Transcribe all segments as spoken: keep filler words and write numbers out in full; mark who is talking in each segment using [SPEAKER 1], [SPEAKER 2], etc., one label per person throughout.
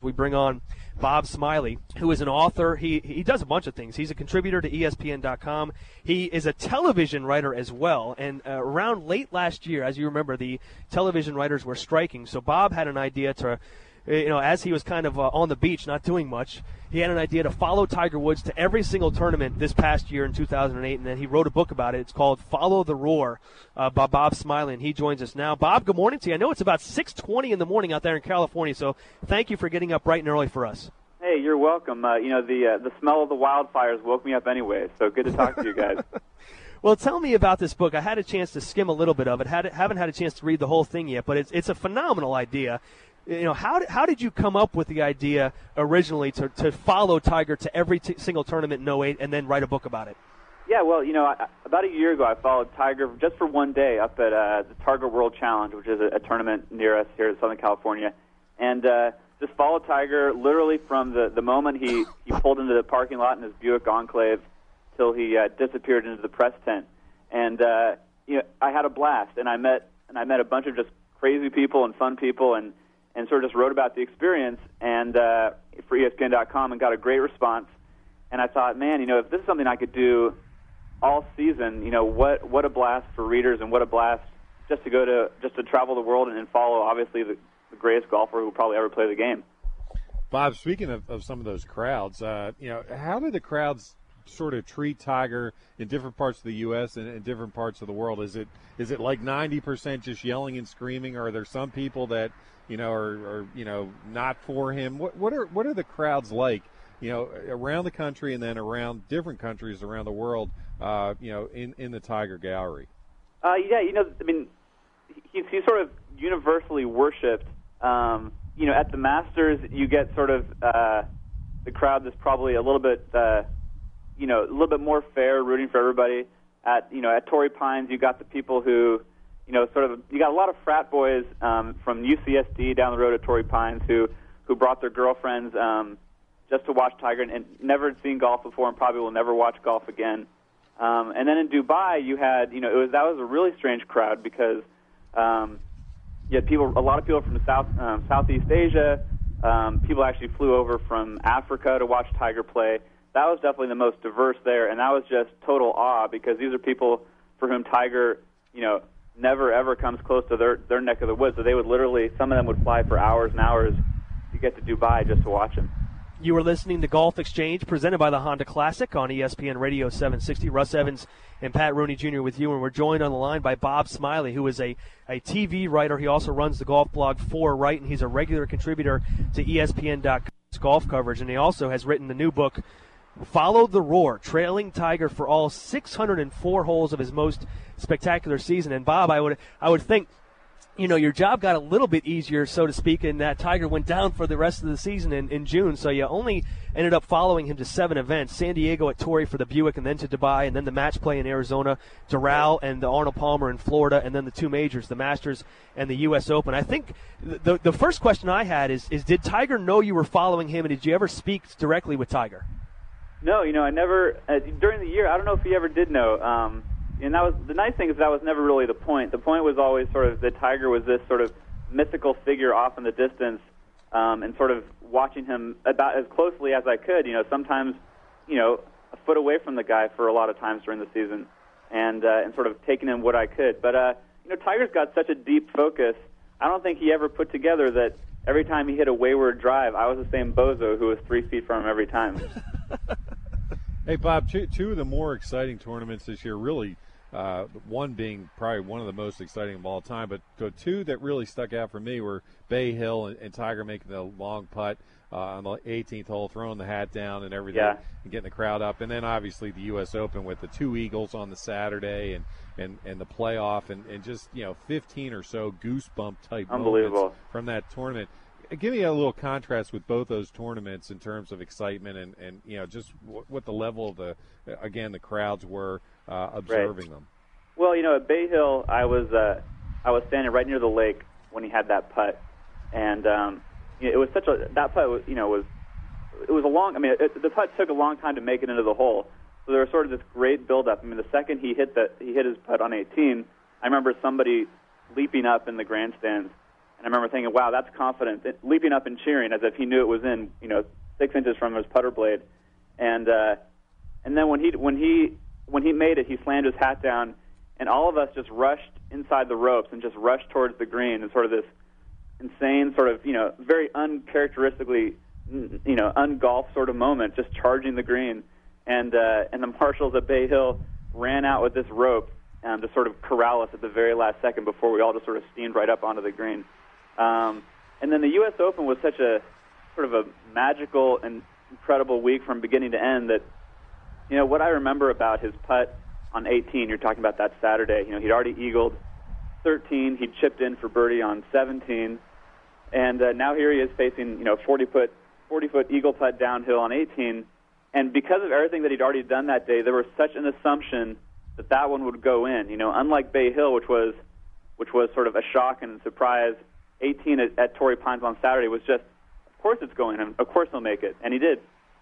[SPEAKER 1] we bring on Bob Smiley, who is an author. He he does a bunch of things. He's a contributor to E S P N dot com. He is a television writer as well. And uh, around late last year, as you remember, the television writers were striking. So Bob had an idea to, you know, as he was kind of uh, on the beach, not doing much, he had an idea to follow Tiger Woods to every single tournament this past year in two thousand eight, and then he wrote a book about it. It's called Follow the Roar uh, by Bob Smiley, and he joins us now. Bob, good morning to you. I know it's about six twenty in the morning out there in California, so thank you for getting up bright and early for us.
[SPEAKER 2] Hey, you're welcome. Uh, you know, the uh, the smell of the wildfires woke me up anyway, so good to talk to you guys.
[SPEAKER 1] Well, tell me about this book. I had a chance to skim a little bit of it. Had, haven't had a chance to read the whole thing yet, but it's it's a phenomenal idea. You know, how did, how did you come up with the idea originally to, to follow Tiger to every t- single tournament in oh eight and then write a book about it?
[SPEAKER 2] Yeah, well, you know, I, about a year ago I followed Tiger just for one day up at uh, the Target World Challenge, which is a, a tournament near us here in Southern California, and uh, just followed Tiger literally from the, the moment he, he pulled into the parking lot in his Buick Enclave till he uh, disappeared into the press tent. And, uh, you know, I had a blast, and I met and I met a bunch of just crazy people and fun people, and and sort of just wrote about the experience and uh, for E S P N dot com and got a great response. And I thought, man, you know, if this is something I could do all season, you know, what what a blast for readers and what a blast just to go to just to travel the world and, and follow, obviously, the, the greatest golfer who probably ever played the game.
[SPEAKER 3] Bob, speaking of, of some of those crowds, uh, you know, how do the crowds sort of treat Tiger in different parts of the U S and in different parts of the world? Is it is it like ninety percent just yelling and screaming, or are there some people that you know, or, or you know, not for him? What what are what are the crowds like, you know, around the country and then around different countries around the world, uh, you know, in, in the Tiger Gallery?
[SPEAKER 2] Uh, yeah, you know, I mean, he's he's sort of universally worshipped. Um, you know, at the Masters, you get sort of uh, the crowd that's probably a little bit, uh, you know, a little bit more fair, rooting for everybody. At you know, at Torrey Pines, you got the people who, you know, sort of, you got a lot of frat boys um, from U C S D down the road at Torrey Pines who, who brought their girlfriends um, just to watch Tiger and, and never had seen golf before and probably will never watch golf again. Um, and then in Dubai, you had, you know, it was that was a really strange crowd because um, you had people, a lot of people from South um, Southeast Asia. Um, people actually flew over from Africa to watch Tiger play. That was definitely the most diverse there, and that was just total awe because these are people for whom Tiger, you know, never ever comes close to their, their neck of the woods. So they would literally, some of them would fly for hours and hours to get to Dubai just to watch him.
[SPEAKER 1] You are listening to Golf Exchange, presented by the Honda Classic on E S P N Radio seven sixty. Russ Evans and Pat Rooney Junior with you, and we're joined on the line by Bob Smiley, who is a, a T V writer. He also runs the golf blog For Right, and he's a regular contributor to E S P N dot com's golf coverage, and he also has written the new book, Follow the Roar, Trailing Tiger for all six hundred four holes of his most spectacular season. And Bob, I would I would think, you know, your job got a little bit easier, so to speak, in that Tiger went down for the rest of the season in, in June, so you only ended up following him to seven events: San Diego at Torrey for the Buick, and then to Dubai, and then the match play in Arizona, Doral and the Arnold Palmer in Florida, and then the two majors, the Masters and the U S Open. I think the the first question I had is, is did Tiger know you were following him, and did you ever speak directly with Tiger?
[SPEAKER 2] No, you know, I never, uh, during the year, I don't know if he ever did know. Um, and that was, the nice thing is that was never really the point. The point was always sort of that Tiger was this sort of mythical figure off in the distance, um, and sort of watching him about as closely as I could, you know, sometimes, you know, a foot away from the guy for a lot of times during the season, and uh, and sort of taking in what I could. But, uh, you know, Tiger's got such a deep focus, I don't think he ever put together that every time he hit a wayward drive, I was the same bozo who was three feet from him every time.
[SPEAKER 3] Hey, Bob, two, two of the more exciting tournaments this year, really, uh, one being probably one of the most exciting of all time, but the two that really stuck out for me were Bay Hill and, and Tiger making the long putt uh, on the eighteenth hole, throwing the hat down and everything,
[SPEAKER 2] yeah.
[SPEAKER 3] and getting the crowd up. And then, obviously, the U S Open with the two Eagles on the Saturday and, and, and the playoff and, and just, you know, fifteen or so goosebump-type moments from that tournament. Give me a little contrast with both those tournaments in terms of excitement and, and you know, just w- what the level of the, again, the crowds were uh, observing
[SPEAKER 2] right.
[SPEAKER 3] them.
[SPEAKER 2] Well, you know, at Bay Hill, I was uh, I was standing right near the lake when he had that putt, and um, you know, it was such a that putt was, you know was it was a long. I mean, it, the putt took a long time to make it into the hole, so there was sort of this great buildup. I mean, the second he hit that he hit his putt on eighteen, I remember somebody leaping up in the grandstands And I remember thinking, wow, that's confidence, leaping up and cheering as if he knew it was in, you know, six inches from his putter blade. And uh, and then when he when he when he made it, he slammed his hat down, and all of us just rushed inside the ropes and just rushed towards the green in sort of this insane, sort of, you know, very uncharacteristically, you know, ungolf sort of moment, just charging the green. And uh, and the marshals at Bay Hill ran out with this rope um, to sort of corral us at the very last second before we all just sort of steamed right up onto the green. Um, and then the U S Open was such a sort of a magical and incredible week from beginning to end that, you know, what I remember about his putt on eighteen, you're talking about that Saturday, you know, he'd already eagled thirteen, he'd chipped in for birdie on seventeen, and uh, now here he is facing, you know, forty-foot forty-foot eagle putt downhill on eighteen, and because of everything that he'd already done that day, there was such an assumption that that one would go in. You know, unlike Bay Hill, which was which was sort of a shock and a surprise, eighteen at, at Torrey Pines on Saturday was just, of course it's going in, of course he'll make it, and he did.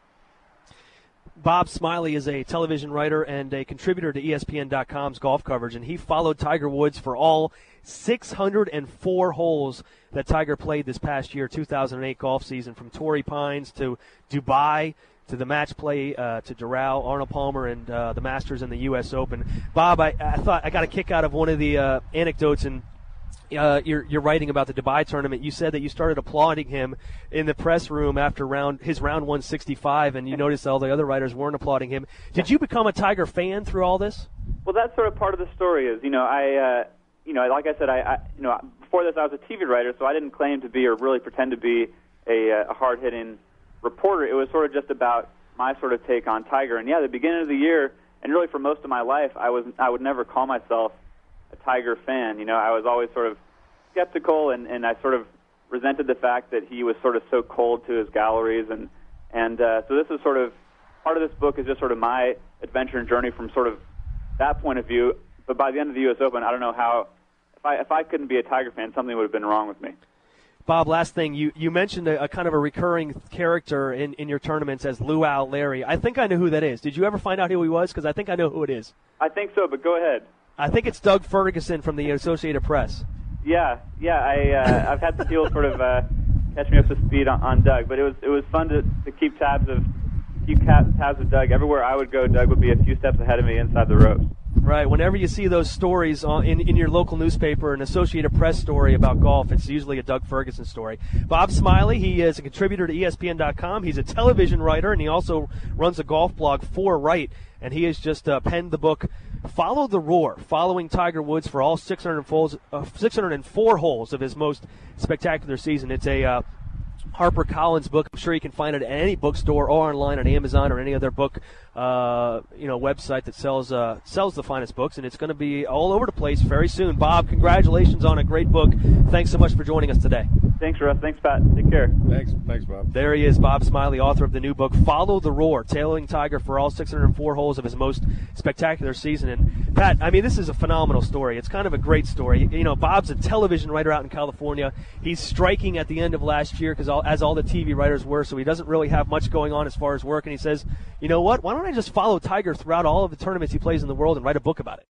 [SPEAKER 1] Bob Smiley is a television writer and a contributor to E S P N dot com's golf coverage, and he followed Tiger Woods for all six hundred four holes that Tiger played this past year, two thousand eight golf season, from Torrey Pines to Dubai to the match play uh, to Doral, Arnold Palmer, and uh, the Masters and the U S Open. Bob, I, I thought I got a kick out of one of the uh, anecdotes in Uh, you're, you're writing about the Dubai tournament. You said that you started applauding him in the press room after round his round one sixty-five, and you noticed all the other writers weren't applauding him. Did you become a Tiger fan through all this?
[SPEAKER 2] Well, that's sort of part of the story. Is you know I uh, you know like I said I, I you know before this I was a T V writer, so I didn't claim to be or really pretend to be a, a hard hitting reporter. It was sort of just about my sort of take on Tiger. And yeah, the beginning of the year, and really for most of my life, I was I would never call myself a Tiger fan. You know, I was always sort of skeptical, and, and I sort of resented the fact that he was sort of so cold to his galleries, and and uh, so this is sort of part of this book is just sort of my adventure and journey from sort of that point of view. But by the end of the U S Open, I don't know how if I if I couldn't be a Tiger fan, something would have been wrong with me.
[SPEAKER 1] Bob, last thing, you, you mentioned a, a kind of a recurring character in, in your tournaments as Luau Larry. I think I know who that is. Did you ever find out who he was? Because I think I know who it is.
[SPEAKER 2] I think so, but go ahead.
[SPEAKER 1] I think it's Doug Ferguson from the Associated Press.
[SPEAKER 2] Yeah, yeah. I uh, I've had some people sort of uh, catch me up to speed on, on Doug, but it was it was fun to, to keep tabs of keep tabs of Doug. Everywhere I would go, Doug would be a few steps ahead of me inside the ropes.
[SPEAKER 1] Right. Whenever you see those stories on, in, in your local newspaper, an Associated Press story about golf, it's usually a Doug Ferguson story. Bob Smiley, he is a contributor to E S P N dot com. He's a television writer, and he also runs a golf blog for Right, and he has just uh, penned the book Follow the Roar, following Tiger Woods for all six hundred four, uh, six hundred four holes of his most spectacular season. It's a uh, HarperCollins book. I'm sure you can find it at any bookstore or online on Amazon or any other book, uh, you know, website that sells uh, sells the finest books. And it's going to be all over the place very soon. Bob, congratulations on a great book. Thanks so much for joining us today.
[SPEAKER 2] Thanks, Russ. Thanks, Pat. Take care.
[SPEAKER 3] Thanks, thanks, Bob.
[SPEAKER 1] There he is, Bob Smiley, author of the new book Follow the Roar, tailing Tiger for all six hundred four holes of his most spectacular season. And Pat, I mean, this is a phenomenal story. It's kind of a great story. You know, Bob's a television writer out in California. He's striking at the end of last year because as all the T V writers were, so he doesn't really have much going on as far as work. And he says, you know what? Why don't I just follow Tiger throughout all of the tournaments he plays in the world and write a book about it?